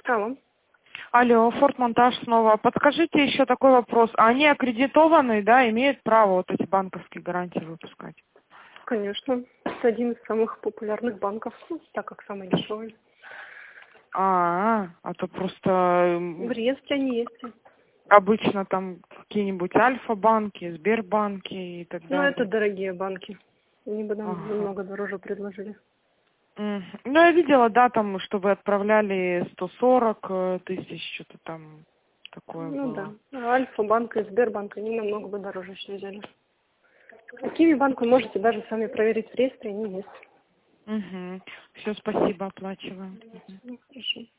Алло. Алло, Форд-Монтаж снова. Подскажите еще такой вопрос. Они аккредитованы, да, имеют право вот эти банковские гарантии выпускать? Конечно. Это один из самых популярных банков, так как самый дешевый. А то просто В реестре они есть. обычно там какие-нибудь Альфа-банки, Сбербанки и так Но далее. это дорогие банки. Они бы нам Ага. намного дороже предложили. Ну, я видела, да, там, что вы отправляли 140 тысяч, что-то там такое Ну да. было. А Альфа-банк и Сбербанк, они намного бы дороже еще взяли. Какими банк вы можете даже сами проверить в реестре, они есть. Все, спасибо, оплачиваем. Ну, хорошо.